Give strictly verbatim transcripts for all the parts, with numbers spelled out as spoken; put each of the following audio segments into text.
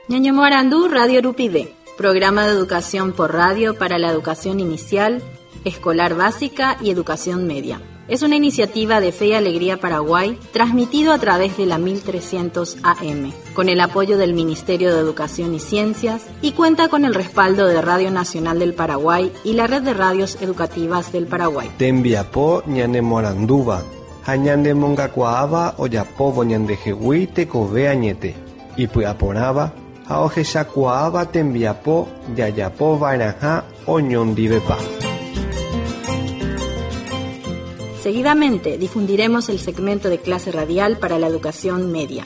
Ñaño Morandú, Radio Rupide, programa de educación por radio para la educación inicial, escolar básica y educación media. Es una iniciativa de Fe y Alegría Paraguay, transmitido a través de la mil trescientos A M, con el apoyo del Ministerio de Educación y Ciencias, y cuenta con el respaldo de Radio Nacional del Paraguay y la Red de Radios Educativas del Paraguay. Tembiapo ñane Moranduba, hañande mongacuaaba oyapobo ñande jehui tekove añete, y puyaporaba, haoje shakuaaba tembiapo yayapo vairaja oñondivepa. Seguidamente difundiremos el segmento de clase radial para la educación media.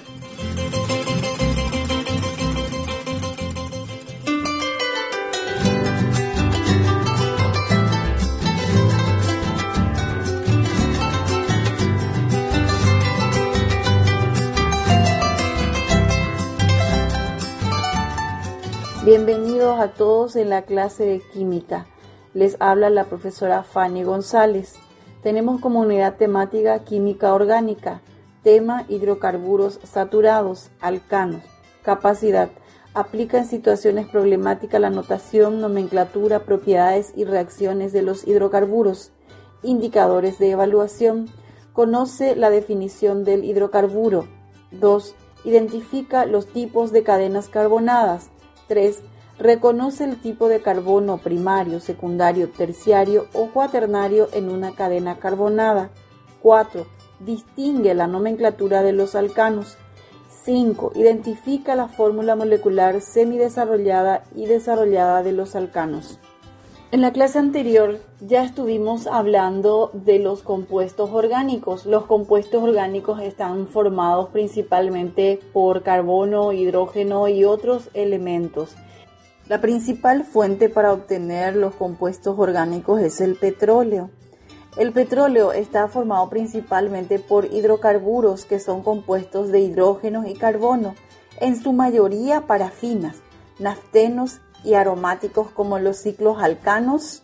Bienvenidos a todos en la clase de química. Les habla la profesora Fanny González. Tenemos como unidad temática química orgánica, tema hidrocarburos saturados, alcanos, capacidad, aplica en situaciones problemáticas la notación, nomenclatura, propiedades y reacciones de los hidrocarburos, indicadores de evaluación, conoce la definición del hidrocarburo. dos. Identifica los tipos de cadenas carbonadas. tres. Reconoce el tipo de carbono primario, secundario, terciario o cuaternario en una cadena carbonada. cuatro. Distingue la nomenclatura de los alcanos. cinco. Identifica la fórmula molecular semidesarrollada y desarrollada de los alcanos. En la clase anterior ya estuvimos hablando de los compuestos orgánicos. Los compuestos orgánicos están formados principalmente por carbono, hidrógeno y otros elementos. La principal fuente para obtener los compuestos orgánicos es el petróleo. El petróleo está formado principalmente por hidrocarburos, que son compuestos de hidrógeno y carbono, en su mayoría parafinas, naftenos y aromáticos como los ciclos alcanos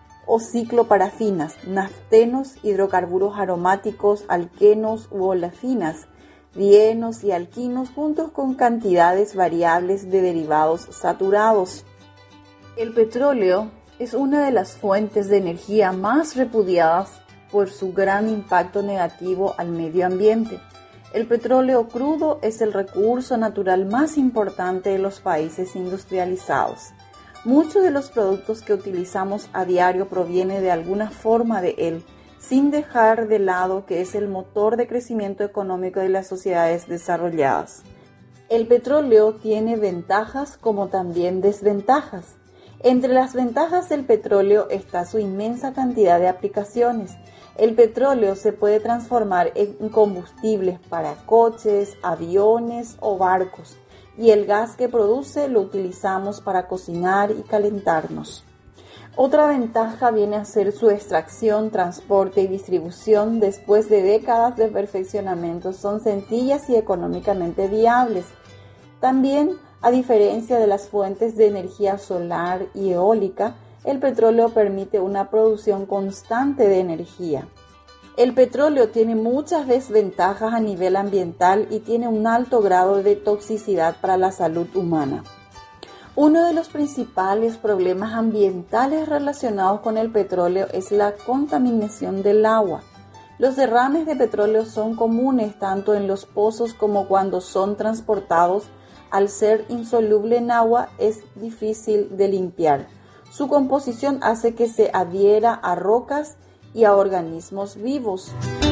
o cicloparafinas, naftenos, hidrocarburos aromáticos, alquenos u olafinas, dienos y alquinos juntos con cantidades variables de derivados saturados. El petróleo es una de las fuentes de energía más repudiadas por su gran impacto negativo al medio ambiente. El petróleo crudo es el recurso natural más importante de los países industrializados. Muchos de los productos que utilizamos a diario provienen de alguna forma de él, sin dejar de lado que es el motor de crecimiento económico de las sociedades desarrolladas. El petróleo tiene ventajas como también desventajas. Entre las ventajas del petróleo está su inmensa cantidad de aplicaciones. El petróleo se puede transformar en combustibles para coches, aviones o barcos, y el gas que produce lo utilizamos para cocinar y calentarnos. Otra ventaja viene a ser su extracción, transporte y distribución. Después de décadas de perfeccionamiento, son sencillas y económicamente viables. También, a diferencia de las fuentes de energía solar y eólica, el petróleo permite una producción constante de energía. El petróleo tiene muchas desventajas a nivel ambiental y tiene un alto grado de toxicidad para la salud humana. Uno de los principales problemas ambientales relacionados con el petróleo es la contaminación del agua. Los derrames de petróleo son comunes tanto en los pozos como cuando son transportados. Al ser insoluble en agua, es difícil de limpiar. Su composición hace que se adhiera a rocas y a organismos vivos.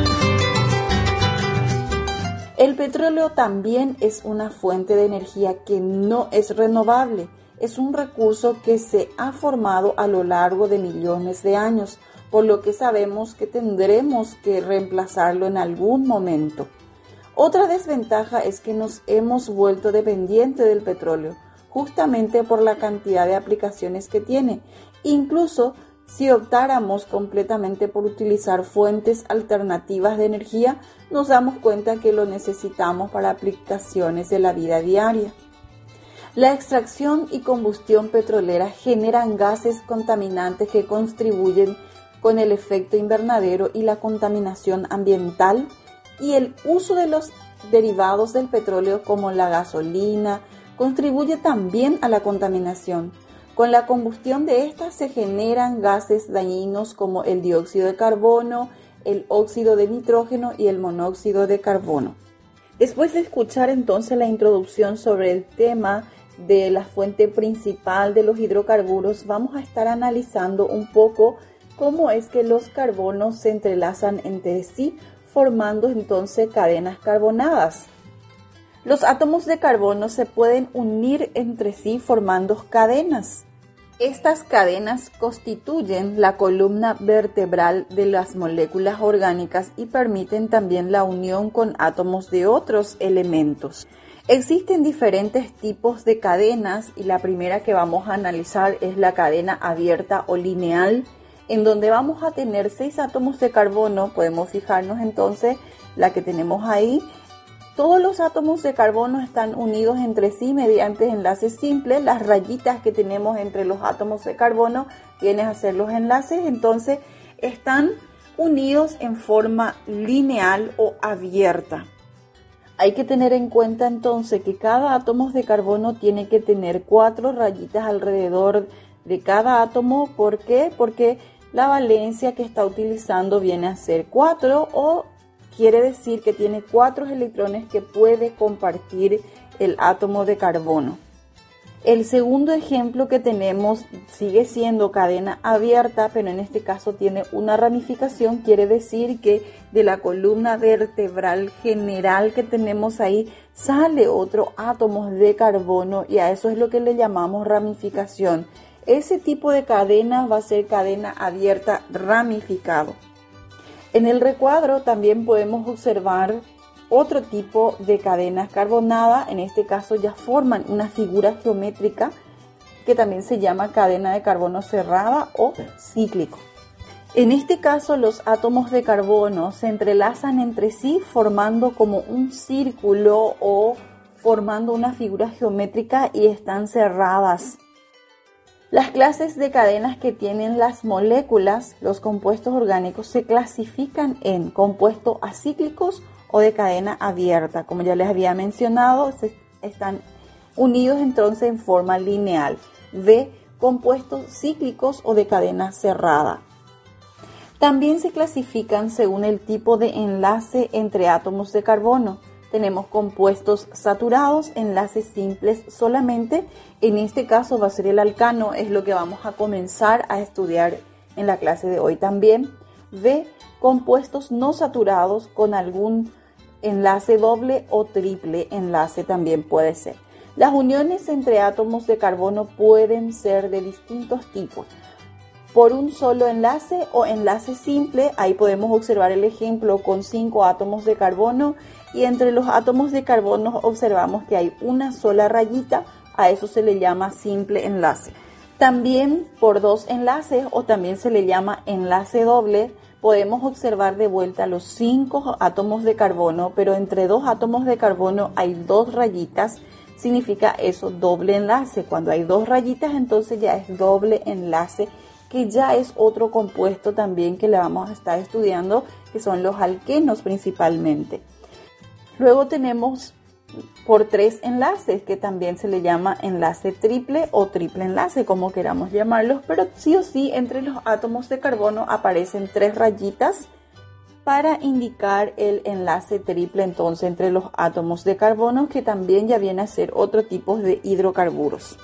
El petróleo también es una fuente de energía que no es renovable. Es un recurso que se ha formado a lo largo de millones de años, por lo que sabemos que tendremos que reemplazarlo en algún momento. Otra desventaja es que nos hemos vuelto dependientes del petróleo, justamente por la cantidad de aplicaciones que tiene. Incluso si optáramos completamente por utilizar fuentes alternativas de energía, nos damos cuenta que lo necesitamos para aplicaciones de la vida diaria. La extracción y combustión petrolera generan gases contaminantes que contribuyen con el efecto invernadero y la contaminación ambiental, y el uso de los derivados del petróleo como la gasolina, contribuye también a la contaminación. Con la combustión de estas se generan gases dañinos como el dióxido de carbono, el óxido de nitrógeno y el monóxido de carbono. Después de escuchar entonces la introducción sobre el tema de la fuente principal de los hidrocarburos, vamos a estar analizando un poco cómo es que los carbonos se entrelazan entre sí, formando entonces cadenas carbonadas. Los átomos de carbono se pueden unir entre sí formando cadenas. Estas cadenas constituyen la columna vertebral de las moléculas orgánicas y permiten también la unión con átomos de otros elementos. Existen diferentes tipos de cadenas y la primera que vamos a analizar es la cadena abierta o lineal, en donde vamos a tener seis átomos de carbono. Podemos fijarnos entonces la que tenemos ahí. Todos los átomos de carbono están unidos entre sí mediante enlaces simples. Las rayitas que tenemos entre los átomos de carbono vienen a ser los enlaces, entonces están unidos en forma lineal o abierta. Hay que tener en cuenta entonces que cada átomo de carbono tiene que tener cuatro rayitas alrededor de cada átomo. ¿Por qué? Porque la valencia que está utilizando viene a ser cuatro, o quiere decir que tiene cuatro electrones que puede compartir el átomo de carbono. El segundo ejemplo que tenemos sigue siendo cadena abierta, pero en este caso tiene una ramificación. Quiere decir que de la columna vertebral general que tenemos ahí sale otro átomo de carbono, y a eso es lo que le llamamos ramificación. Ese tipo de cadena va a ser cadena abierta ramificado. En el recuadro también podemos observar otro tipo de cadenas carbonadas. En este caso ya forman una figura geométrica que también se llama cadena de carbono cerrada o cíclico. En este caso los átomos de carbono se entrelazan entre sí formando como un círculo o formando una figura geométrica y están cerradas. Las clases de cadenas que tienen las moléculas, los compuestos orgánicos, se clasifican en compuestos acíclicos o de cadena abierta. Como ya les había mencionado, se están unidos entonces en forma lineal. De compuestos cíclicos o de cadena cerrada. También se clasifican según el tipo de enlace entre átomos de carbono. Tenemos compuestos saturados, enlaces simples solamente. En este caso va a ser el alcano, es lo que vamos a comenzar a estudiar en la clase de hoy también. De compuestos no saturados con algún enlace doble o triple enlace también puede ser. Las uniones entre átomos de carbono pueden ser de distintos tipos. Por un solo enlace o enlace simple, ahí podemos observar el ejemplo con cinco átomos de carbono, y entre los átomos de carbono observamos que hay una sola rayita, a eso se le llama simple enlace. También por dos enlaces, o también se le llama enlace doble, podemos observar de vuelta los cinco átomos de carbono, pero entre dos átomos de carbono hay dos rayitas, significa eso doble enlace. Cuando hay dos rayitas entonces ya es doble enlace, que ya es otro compuesto también que le vamos a estar estudiando, que son los alquenos principalmente. Luego tenemos por tres enlaces, que también se le llama enlace triple o triple enlace, como queramos llamarlos, pero sí o sí entre los átomos de carbono aparecen tres rayitas para indicar el enlace triple entonces entre los átomos de carbono, que también ya viene a ser otro tipo de hidrocarburos.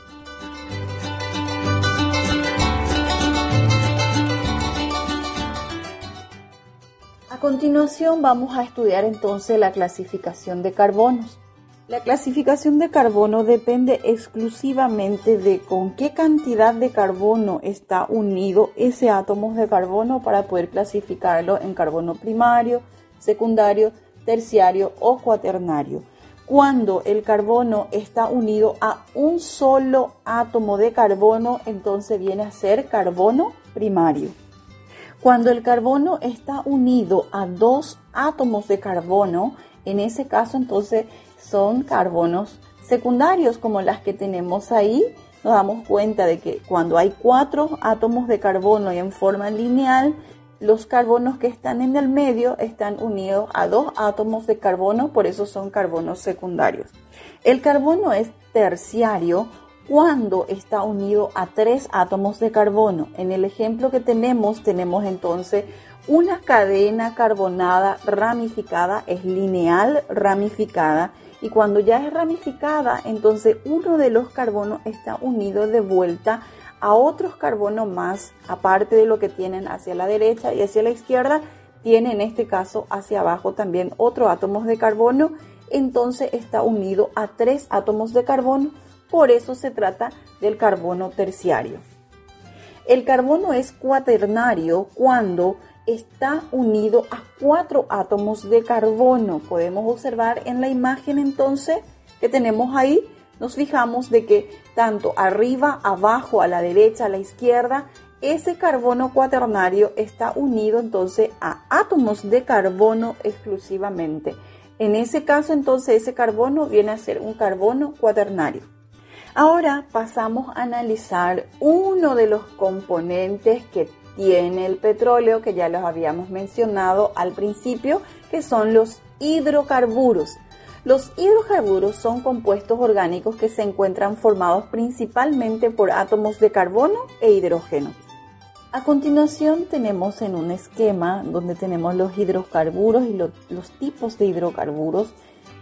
A continuación vamos a estudiar entonces la clasificación de carbonos. La clasificación de carbono depende exclusivamente de con qué cantidad de carbono está unido ese átomo de carbono para poder clasificarlo en carbono primario, secundario, terciario o cuaternario. Cuando el carbono está unido a un solo átomo de carbono, entonces viene a ser carbono primario. Cuando el carbono está unido a dos átomos de carbono, en ese caso entonces son carbonos secundarios, como las que tenemos ahí. Nos damos cuenta de que cuando hay cuatro átomos de carbono y en forma lineal, los carbonos que están en el medio están unidos a dos átomos de carbono, por eso son carbonos secundarios. El carbono es terciario cuando está unido a tres átomos de carbono. En el ejemplo que tenemos, tenemos entonces una cadena carbonada ramificada, es lineal ramificada, y cuando ya es ramificada, entonces uno de los carbonos está unido de vuelta a otros carbonos más, aparte de lo que tienen hacia la derecha y hacia la izquierda, tiene en este caso hacia abajo también otros átomos de carbono, entonces está unido a tres átomos de carbono, por eso se trata del carbono terciario. El carbono es cuaternario cuando está unido a cuatro átomos de carbono. Podemos observar en la imagen entonces que tenemos ahí, nos fijamos de que tanto arriba, abajo, a la derecha, a la izquierda, ese carbono cuaternario está unido entonces a átomos de carbono exclusivamente. En ese caso entonces ese carbono viene a ser un carbono cuaternario. Ahora pasamos a analizar uno de los componentes que tiene el petróleo, que ya los habíamos mencionado al principio, que son los hidrocarburos. Los hidrocarburos son compuestos orgánicos que se encuentran formados principalmente por átomos de carbono e hidrógeno. A continuación tenemos en un esquema donde tenemos los hidrocarburos y los, los tipos de hidrocarburos.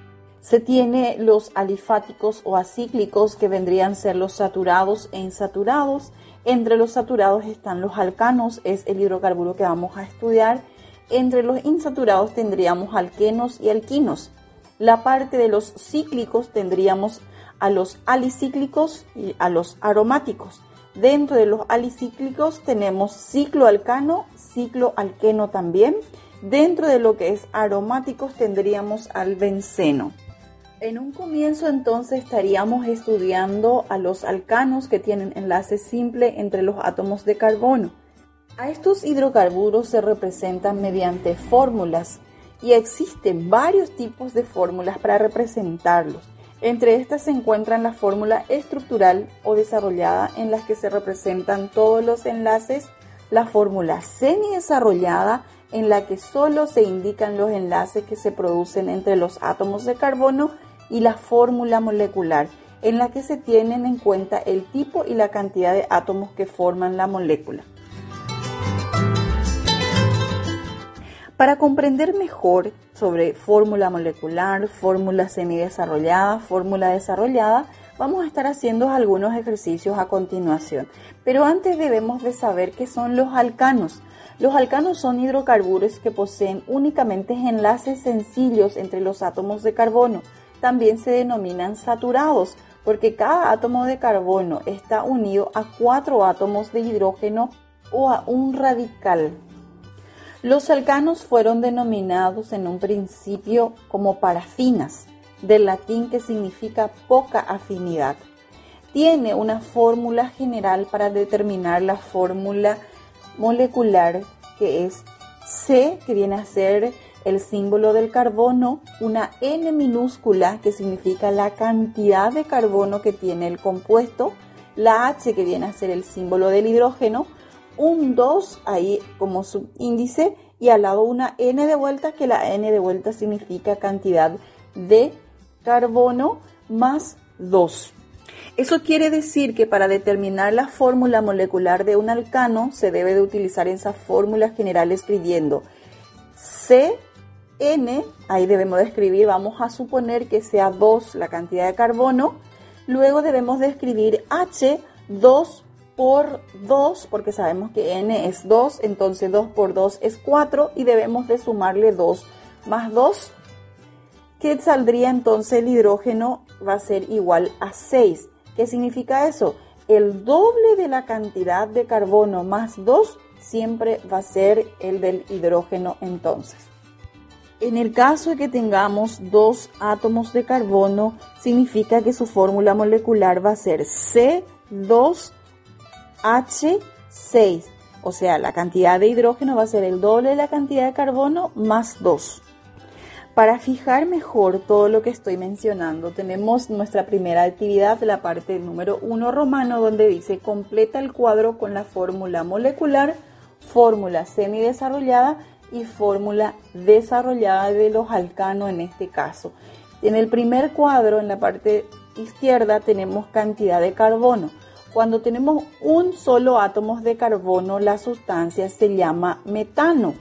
Se tiene los alifáticos o acíclicos, que vendrían a ser los saturados e insaturados. Entre los saturados están los alcanos, es el hidrocarburo que vamos a estudiar. Entre los insaturados tendríamos alquenos y alquinos. La parte de los cíclicos tendríamos a los alicíclicos y a los aromáticos. Dentro de los alicíclicos tenemos cicloalcano, cicloalqueno también. Dentro de lo que es aromáticos tendríamos al benceno. En un comienzo entonces estaríamos estudiando a los alcanos, que tienen enlace simple entre los átomos de carbono. A estos hidrocarburos se representan mediante fórmulas y existen varios tipos de fórmulas para representarlos. Entre estas se encuentran la fórmula estructural o desarrollada, en las que se representan todos los enlaces, la fórmula semidesarrollada, en la que solo se indican los enlaces que se producen entre los átomos de carbono, y la fórmula molecular, en la que se tienen en cuenta el tipo y la cantidad de átomos que forman la molécula. Para comprender mejor sobre fórmula molecular, fórmula semidesarrollada, fórmula desarrollada, vamos a estar haciendo algunos ejercicios a continuación. Pero antes debemos de saber qué son los alcanos. Los alcanos son hidrocarburos que poseen únicamente enlaces sencillos entre los átomos de carbono. También se denominan saturados, porque cada átomo de carbono está unido a cuatro átomos de hidrógeno o a un radical. Los alcanos fueron denominados en un principio como parafinas, del latín que significa poca afinidad. Tiene una fórmula general para determinar la fórmula molecular, que es C, que viene a ser el símbolo del carbono, una N minúscula, que significa la cantidad de carbono que tiene el compuesto, la H, que viene a ser el símbolo del hidrógeno, un dos ahí como subíndice, y al lado una N de vuelta, que la N de vuelta significa cantidad de carbono, más dos. Eso quiere decir que para determinar la fórmula molecular de un alcano se debe de utilizar esa fórmula general escribiendo C N, ahí debemos de escribir, vamos a suponer que sea dos la cantidad de carbono, luego debemos de escribir H, dos por dos, porque sabemos que N es dos, entonces dos por dos es cuatro, y debemos de sumarle dos más dos, que saldría entonces el hidrógeno va a ser igual a seis. ¿Qué significa eso? El doble de la cantidad de carbono más dos siempre va a ser el del hidrógeno entonces. En el caso de que tengamos dos átomos de carbono, significa que su fórmula molecular va a ser C dos H seis. O sea, la cantidad de hidrógeno va a ser el doble de la cantidad de carbono más dos. Para fijar mejor todo lo que estoy mencionando, tenemos nuestra primera actividad, la parte número uno romano, donde dice completa el cuadro con la fórmula molecular fórmula semidesarrollada y fórmula desarrollada de los alcanos en este caso. En el primer cuadro, en la parte izquierda, tenemos cantidad de carbono. Cuando tenemos un solo átomo de carbono, la sustancia se llama metano.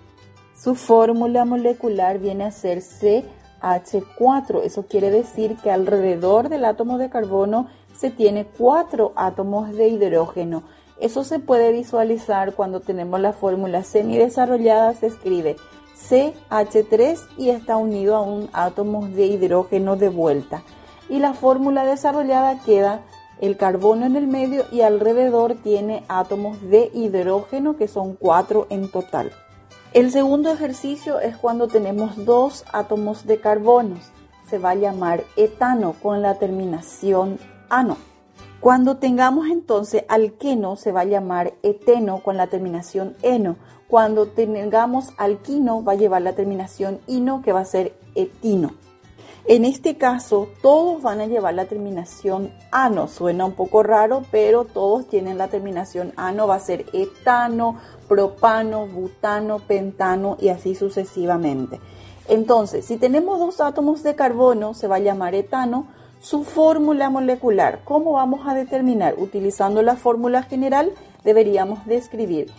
Su fórmula molecular viene a ser C H cuatro. Eso quiere decir que alrededor del átomo de carbono se tiene cuatro átomos de hidrógeno. Eso se puede visualizar cuando tenemos la fórmula semidesarrollada. Se escribe C H tres y está unido a un átomo de hidrógeno de vuelta. Y la fórmula desarrollada queda el carbono en el medio y alrededor tiene átomos de hidrógeno, que son cuatro en total. El segundo ejercicio es cuando tenemos dos átomos de carbono. Se va a llamar etano con la terminación ano. Cuando tengamos entonces alqueno, se va a llamar eteno con la terminación eno. Cuando tengamos alquino, va a llevar la terminación ino, que va a ser etino. En este caso, todos van a llevar la terminación ano. Suena un poco raro, pero todos tienen la terminación ano. Va a ser etano, propano, butano, pentano y así sucesivamente. Entonces, si tenemos dos átomos de carbono, se va a llamar etano. Su fórmula molecular, ¿cómo vamos a determinar? Utilizando la fórmula general, deberíamos de escribir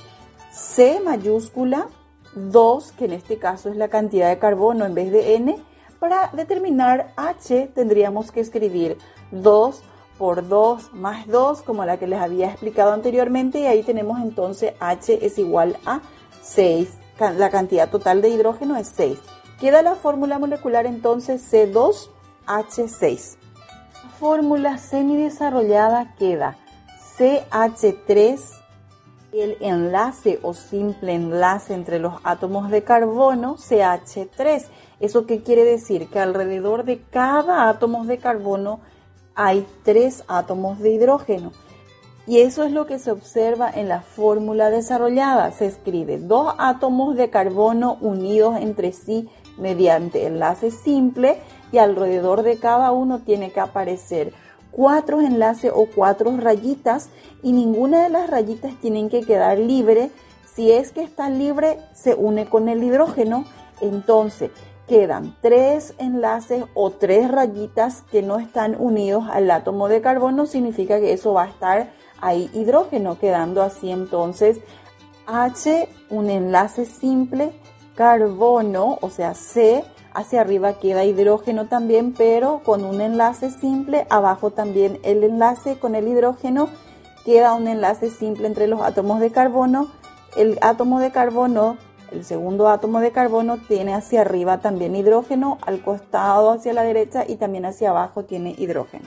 C mayúscula dos, que en este caso es la cantidad de carbono en vez de N. Para determinar H tendríamos que escribir dos por dos más dos, como la que les había explicado anteriormente, y ahí tenemos entonces H es igual a seis. La cantidad total de hidrógeno es seis. Queda la fórmula molecular entonces C dos H seis. La fórmula semidesarrollada queda C H tres. El enlace o simple enlace entre los átomos de carbono, C H tres. ¿Eso qué quiere decir? Que alrededor de cada átomo de carbono hay tres átomos de hidrógeno. Y eso es lo que se observa en la fórmula desarrollada. Se escribe dos átomos de carbono unidos entre sí mediante enlace simple y alrededor de cada uno tiene que aparecer cuatro enlaces o cuatro rayitas y ninguna de las rayitas tienen que quedar libre. Si es que está libre, se une con el hidrógeno. Entonces quedan tres enlaces o tres rayitas que no están unidos al átomo de carbono. Significa que eso va a estar ahí hidrógeno, quedando así entonces H, un enlace simple, carbono, o sea C. Hacia arriba queda hidrógeno también, pero con un enlace simple. Abajo también el enlace con el hidrógeno. Queda un enlace simple entre los átomos de carbono. El átomo de carbono, el segundo átomo de carbono, tiene hacia arriba también hidrógeno, al costado hacia la derecha y también hacia abajo tiene hidrógeno.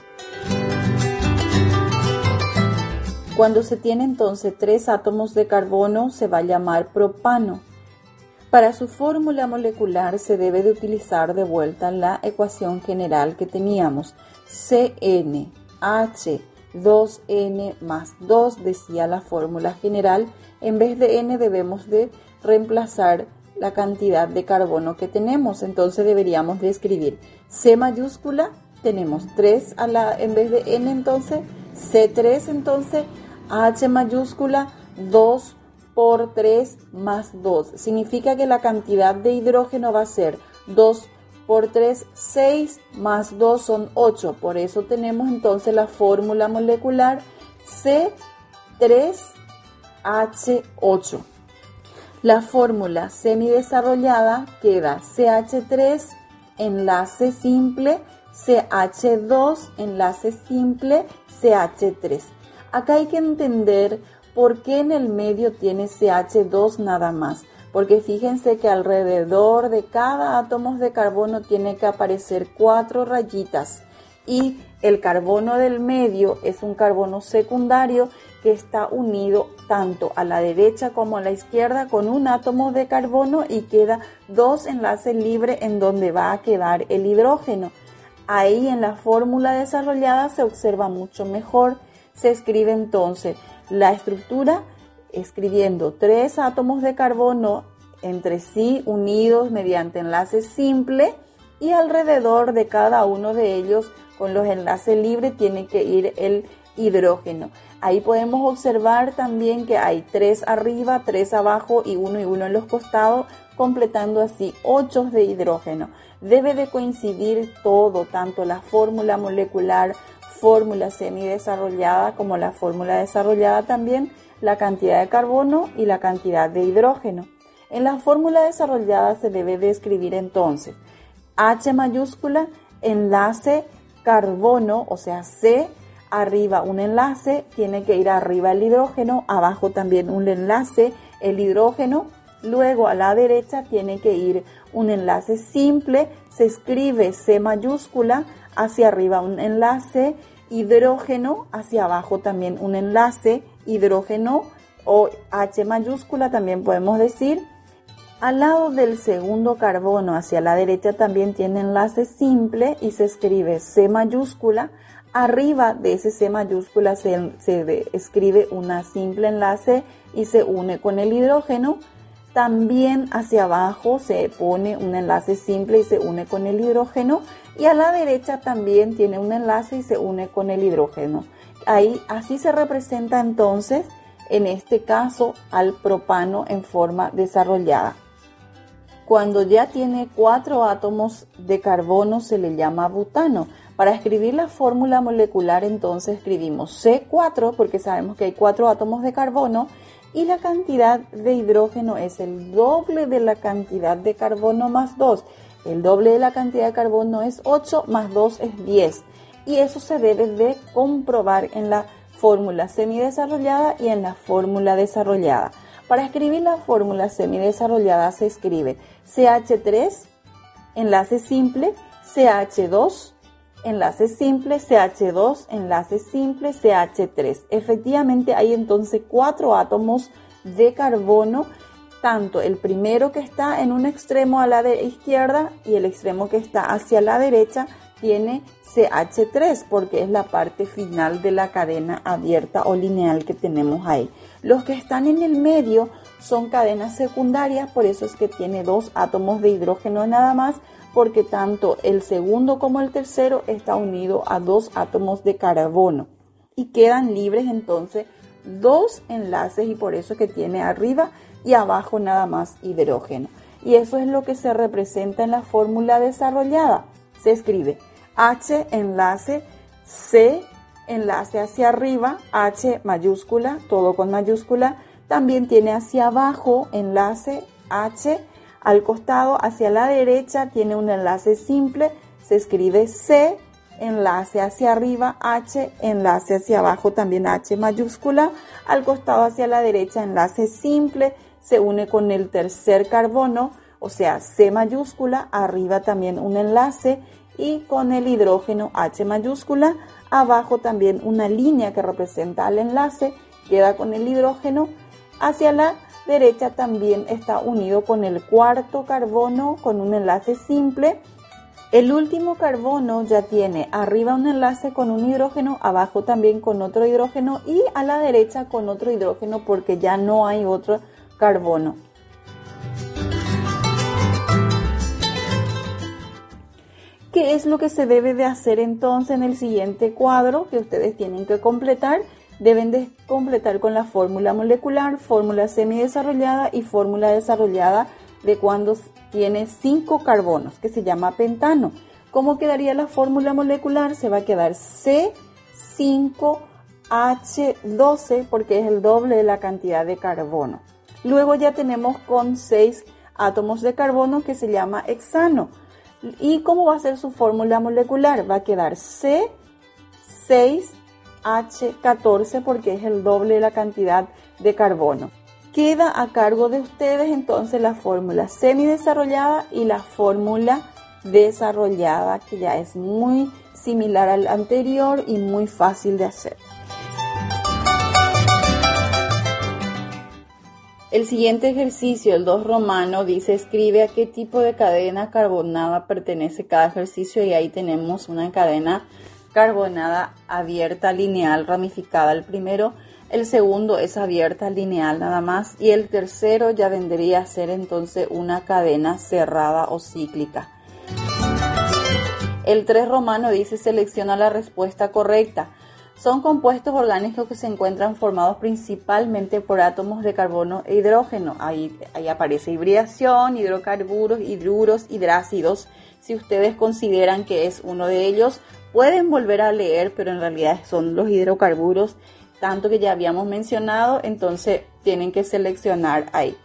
Cuando se tiene entonces tres átomos de carbono, se va a llamar propano. Para su fórmula molecular se debe de utilizar de vuelta la ecuación general que teníamos. C N H dos N más dos, decía la fórmula general. En vez de N debemos de reemplazar la cantidad de carbono que tenemos. Entonces deberíamos de escribir C mayúscula, tenemos tres a la, en vez de N, entonces C tres, entonces H mayúscula, dos por tres más dos. Significa que la cantidad de hidrógeno va a ser dos por tres, seis, más dos son ocho. Por eso tenemos entonces la fórmula molecular C tres H ocho. La fórmula semidesarrollada queda C H tres, enlace simple, C H dos, enlace simple, C H tres. Acá hay que entender por qué en el medio tiene C H dos nada más. Porque fíjense que alrededor de cada átomo de carbono tiene que aparecer cuatro rayitas. Y el carbono del medio es un carbono secundario que está unido tanto a la derecha como a la izquierda con un átomo de carbono y queda dos enlaces libres en donde va a quedar el hidrógeno. Ahí en la fórmula desarrollada se observa mucho mejor. Se escribe entonces la estructura escribiendo tres átomos de carbono entre sí unidos mediante enlace simple y alrededor de cada uno de ellos con los enlaces libres tiene que ir el hidrógeno. Ahí podemos observar también que hay tres arriba, tres abajo y uno y uno en los costados, completando así ocho de hidrógeno. Debe de coincidir todo, tanto la fórmula molecular, fórmula semidesarrollada como la fórmula desarrollada también, la cantidad de carbono y la cantidad de hidrógeno. En la fórmula desarrollada se debe de escribir entonces H mayúscula, enlace carbono, o sea C, arriba un enlace, tiene que ir arriba el hidrógeno, abajo también un enlace, el hidrógeno, luego a la derecha tiene que ir un enlace simple, se escribe C mayúscula, hacia arriba un enlace, hidrógeno, hacia abajo también un enlace, hidrógeno o H mayúscula también podemos decir. Al lado del segundo carbono hacia la derecha también tiene enlace simple y se escribe C mayúscula. Arriba de ese C mayúscula se, se escribe una simple enlace y se une con el hidrógeno. También hacia abajo se pone un enlace simple y se une con el hidrógeno. Y a la derecha también tiene un enlace y se une con el hidrógeno. Ahí, así se representa entonces, en este caso, al propano en forma desarrollada. Cuando ya tiene cuatro átomos de carbono se le llama butano. Para escribir la fórmula molecular entonces escribimos C cuatro porque sabemos que hay cuatro átomos de carbono y la cantidad de hidrógeno es el doble de la cantidad de carbono más dos. El doble de la cantidad de carbono es ocho más dos es diez y eso se debe de comprobar en la fórmula semidesarrollada y en la fórmula desarrollada. Para escribir la fórmula semidesarrollada se escribe C H tres, enlace simple, C H dos, enlace simple, C H dos, enlace simple, C H tres. Efectivamente hay entonces cuatro átomos de carbono, tanto el primero que está en un extremo a la de izquierda y el extremo que está hacia la derecha tiene C H tres porque es la parte final de la cadena abierta o lineal que tenemos ahí. Los que están en el medio son cadenas secundarias, por eso es que tiene dos átomos de hidrógeno nada más, porque tanto el segundo como el tercero está unido a dos átomos de carbono y quedan libres entonces dos enlaces y por eso es que tiene arriba y abajo nada más hidrógeno. Y eso es lo que se representa en la fórmula desarrollada. Se escribe H enlace, C enlace hacia arriba, H mayúscula, todo con mayúscula. También tiene hacia abajo enlace H, al costado hacia la derecha tiene un enlace simple, se escribe C, enlace hacia arriba, H, enlace hacia abajo también H mayúscula, al costado hacia la derecha enlace simple, se une con el tercer carbono, o sea C mayúscula, arriba también un enlace y con el hidrógeno H mayúscula, abajo también una línea que representa al enlace, queda con el hidrógeno, hacia la derecha también está unido con el cuarto carbono con un enlace simple. El último carbono ya tiene arriba un enlace con un hidrógeno, abajo también con otro hidrógeno y a la derecha con otro hidrógeno porque ya no hay otro carbono. ¿Qué es lo que se debe de hacer entonces en el siguiente cuadro que ustedes tienen que completar? Deben de completar con la fórmula molecular, fórmula semidesarrollada y fórmula desarrollada de cuando tiene cinco carbonos, que se llama pentano. ¿Cómo quedaría la fórmula molecular? Se va a quedar C cinco H doce porque es el doble de la cantidad de carbono. Luego ya tenemos con seis átomos de carbono que se llama hexano. ¿Y cómo va a ser su fórmula molecular? Va a quedar C seis H catorce porque es el doble de la cantidad de carbono. Queda a cargo de ustedes entonces la fórmula semidesarrollada y la fórmula desarrollada, que ya es muy similar al anterior y muy fácil de hacer. El siguiente ejercicio, el dos romano, dice escribe a qué tipo de cadena carbonada pertenece cada ejercicio y ahí tenemos una cadena carbonada abierta, lineal, ramificada. El primero, el segundo es abierta, lineal nada más y el tercero ya vendría a ser entonces una cadena cerrada o cíclica. El tres romano dice selecciona la respuesta correcta. Son compuestos orgánicos que se encuentran formados principalmente por átomos de carbono e hidrógeno. Ahí, ahí aparece hibridación, hidrocarburos, hidruros, hidrácidos. Si ustedes consideran que es uno de ellos, pueden volver a leer, pero en realidad son los hidrocarburos, tanto que ya habíamos mencionado, entonces tienen que seleccionar ahí.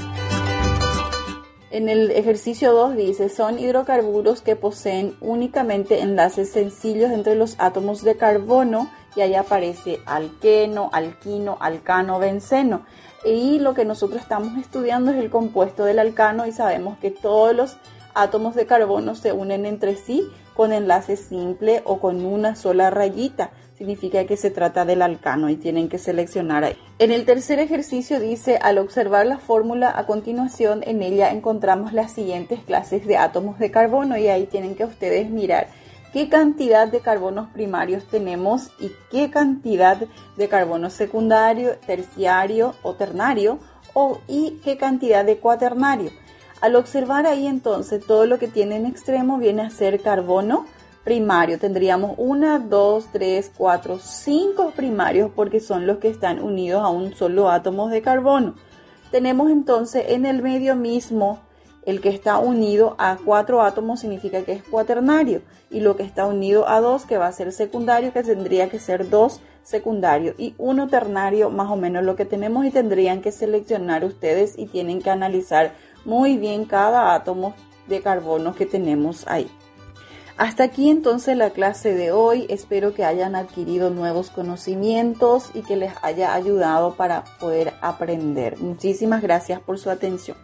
En el ejercicio dos dice, son hidrocarburos que poseen únicamente enlaces sencillos entre los átomos de carbono, y ahí aparece alqueno, alquino, alcano, benceno. Y lo que nosotros estamos estudiando es el compuesto del alcano, y sabemos que todos los átomos de carbono se unen entre sí con enlace simple o con una sola rayita. Significa que se trata del alcano y tienen que seleccionar ahí. En el tercer ejercicio dice, al observar la fórmula a continuación, en ella encontramos las siguientes clases de átomos de carbono, y ahí tienen que ustedes mirar qué cantidad de carbonos primarios tenemos y qué cantidad de carbono secundario, terciario o ternario, o, y qué cantidad de cuaternario. Al observar ahí entonces todo lo que tiene en extremo viene a ser carbono primario. Tendríamos uno, dos, tres, cuatro, cinco primarios porque son los que están unidos a un solo átomo de carbono. Tenemos entonces en el medio mismo el que está unido a cuatro átomos, significa que es cuaternario, y lo que está unido a dos, que va a ser secundario, que tendría que ser dos secundario, y uno ternario, más o menos lo que tenemos, y tendrían que seleccionar ustedes y tienen que analizar muy bien cada átomo de carbono que tenemos ahí. Hasta aquí entonces la clase de hoy. Espero que hayan adquirido nuevos conocimientos y que les haya ayudado para poder aprender. Muchísimas gracias por su atención.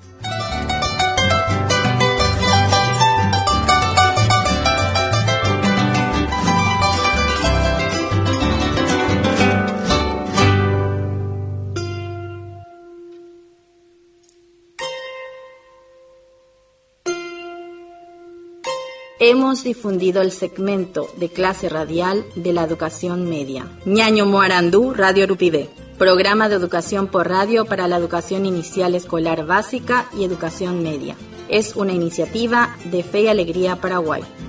Hemos difundido el segmento de clase radial de la educación media. Ñaño Moarandú, Radio Rupibé. Programa de educación por radio para la educación inicial escolar básica y educación media. Es una iniciativa de Fe y Alegría Paraguay.